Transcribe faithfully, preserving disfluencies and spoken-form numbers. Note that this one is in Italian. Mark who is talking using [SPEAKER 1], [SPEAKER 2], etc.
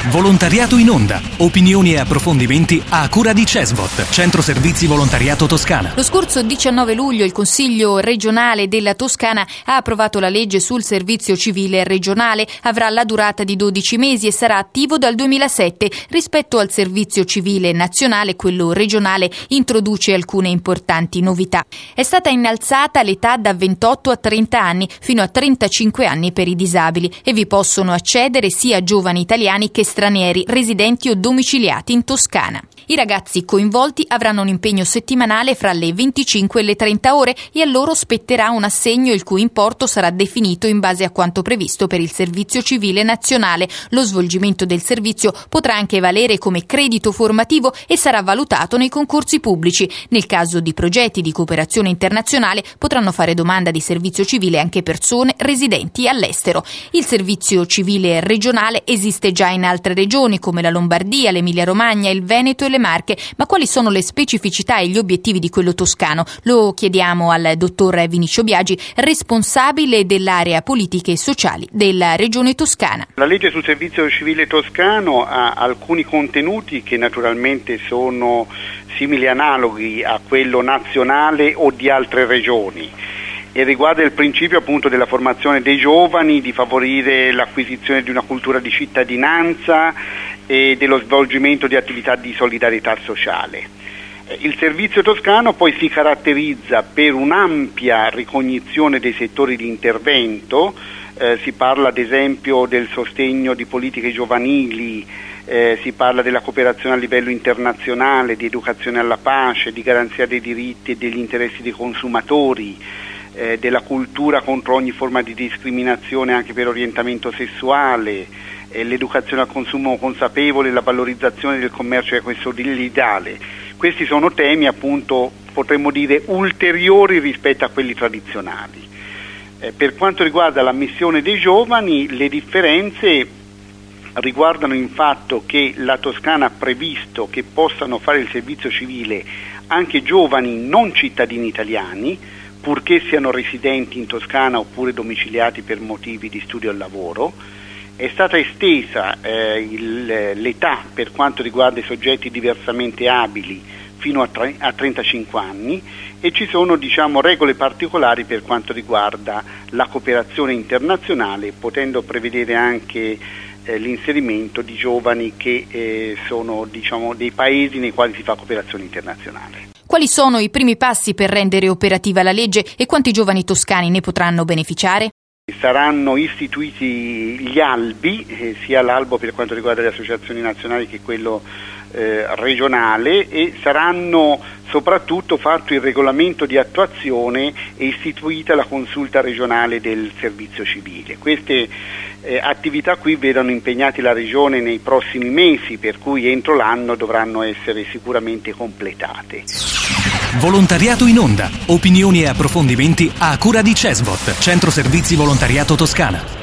[SPEAKER 1] Volontariato in onda. Opinioni e approfondimenti a cura di Cesvot, Centro Servizi Volontariato Toscana.
[SPEAKER 2] Lo scorso diciannove luglio il Consiglio regionale della Toscana ha approvato la legge sul servizio civile regionale. Avrà la durata di dodici mesi e sarà attivo dal duemilasette. Rispetto al servizio civile nazionale, quello regionale introduce alcune importanti novità. È stata innalzata l'età da ventotto a trenta anni, fino a trentacinque anni per i disabili, e vi possono accedere sia giovani italiani che stranieri residenti o domiciliati in Toscana. I ragazzi coinvolti avranno un impegno settimanale fra le venticinque e le trenta ore e a loro spetterà un assegno il cui importo sarà definito in base a quanto previsto per il servizio civile nazionale. Lo svolgimento del servizio potrà anche valere come credito formativo e sarà valutato nei concorsi pubblici. Nel caso di progetti di cooperazione internazionale potranno fare domanda di servizio civile anche persone residenti all'estero. Il servizio civile regionale esiste già in altre regioni come la Lombardia, l'Emilia-Romagna, il Veneto e le Marche, ma quali sono le specificità e gli obiettivi di quello toscano? Lo chiediamo al dottor Vinicio Biagi, responsabile dell'area politiche e sociali della Regione Toscana.
[SPEAKER 3] La legge sul servizio civile toscano ha alcuni contenuti che naturalmente sono simili analoghi a quello nazionale o di altre regioni, e riguarda il principio appunto della formazione dei giovani, di favorire l'acquisizione di una cultura di cittadinanza e dello svolgimento di attività di solidarietà sociale. Il servizio toscano poi si caratterizza per un'ampia ricognizione dei settori di intervento, eh, si parla ad esempio del sostegno di politiche giovanili, eh, si parla della cooperazione a livello internazionale, di educazione alla pace, di garanzia dei diritti e degli interessi dei consumatori, eh, della cultura contro ogni forma di discriminazione anche per orientamento sessuale, eh, l'educazione al consumo consapevole, la valorizzazione del commercio equo-solidale. Questi sono temi appunto, potremmo dire, ulteriori rispetto a quelli tradizionali. Eh, per quanto riguarda l'ammissione dei giovani, le differenze riguardano il fatto che la Toscana ha previsto che possano fare il servizio civile anche giovani non cittadini italiani, purché siano residenti in Toscana oppure domiciliati per motivi di studio e lavoro. È stata estesa eh, il, l'età per quanto riguarda i soggetti diversamente abili fino a, tre, a trentacinque anni, e ci sono diciamo regole particolari per quanto riguarda la cooperazione internazionale, potendo prevedere anche eh, l'inserimento di giovani che eh, sono diciamo dei paesi nei quali si fa cooperazione internazionale.
[SPEAKER 2] Quali sono i primi passi per rendere operativa la legge e quanti giovani toscani ne potranno beneficiare?
[SPEAKER 3] Saranno istituiti gli albi, eh, sia l'albo per quanto riguarda le associazioni nazionali che quello eh, regionale, e saranno soprattutto fatto il regolamento di attuazione e istituita la consulta regionale del servizio civile. Queste eh, attività qui vedono impegnati la Regione nei prossimi mesi, per cui entro l'anno dovranno essere sicuramente completate.
[SPEAKER 1] Volontariato in onda. Opinioni e approfondimenti a cura di Cesvot, Centro Servizi Volontariato Toscana.